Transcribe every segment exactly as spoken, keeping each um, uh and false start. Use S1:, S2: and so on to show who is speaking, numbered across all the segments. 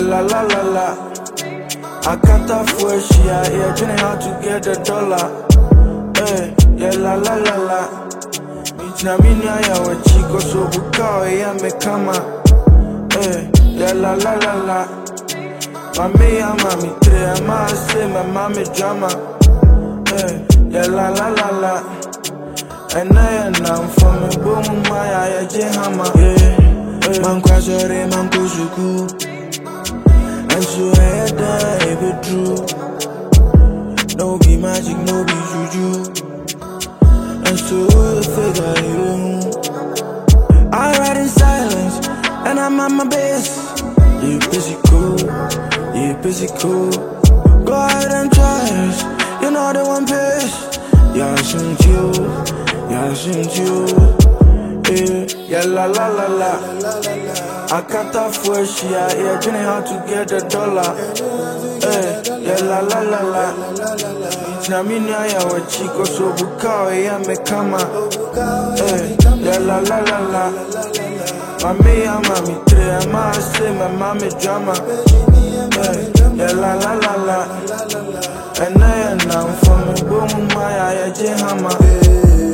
S1: la la la la. I can't afford she, yeah, dreaming how to get a dollar. Hey, yeah, la la la la. Na minya ya wa chico so buka ya me kama. Hey, yeah, la la la la. Mami ya mami tre, ma say my mami drama. Hey, yeah, la la la la. And I am from a boom, my eye, Jehama. Yeah, man, Kwasore, man, Kushuku. And so I die, be true. No be magic, no be juju. And so the figure you. I ride in silence, and I'm at my best. You busy cool, you busy cool. Go ahead and try it, you know the one pace. Yeah, I shouldn't you. Yeah, shouldn't you? Yeah, yeah, la la la la. I can't afford she, yeah, dreaming how to get a dollar. Hey, yeah, la la la la. Na minya ya wa chico so buka ya me kama. Hey, yeah, la la la la. Mami ya mami tre, ma say my mami drama. Hey, yeah, la la la la. And I am from a boom, my eye, Jehama.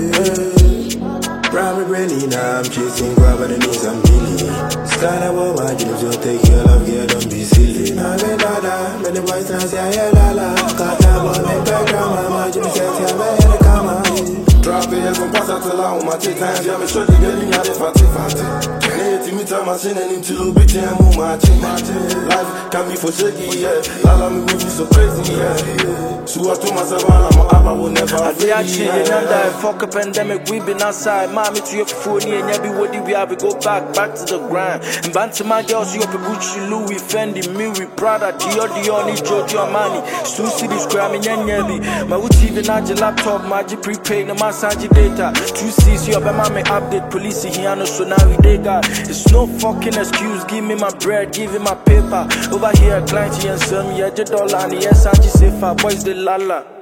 S2: Private really now I'm chasing grab and knees I'm Billy. Start up what I do to take your love, yeah, don't be silly. Now they dada, many boys now say yeah la la. Got up on the background, my imagine says yeah, man, come on. Drop it, I'm pass out to la my take time, yeah, me show you getting out of fancy fancy. Can't me time I seen and into bit time on my team. Life can be for shaky, yeah. Lala me with you so crazy, yeah. So I told myself I'm a will never.
S1: I feel actually another fuck a pandemic, we been outside. Mommy to your phone, and yeah, be what we have, we go back, back to the grind. And band to my girls, you up a Gucci, Louis, Fendi, Miri, Prada, Dior, Dior, Giorgio Armani. Stu City, Scramming, and Yelly. My T V, not your laptop, magic prepaid, no massage data. Two C's, you have a mommy update, police here, no so now we they got. It's no fucking excuse, give me my bread, give me my paper. Over here, client, and some, yeah, the dollar, and yes, I just say, boys, the lala.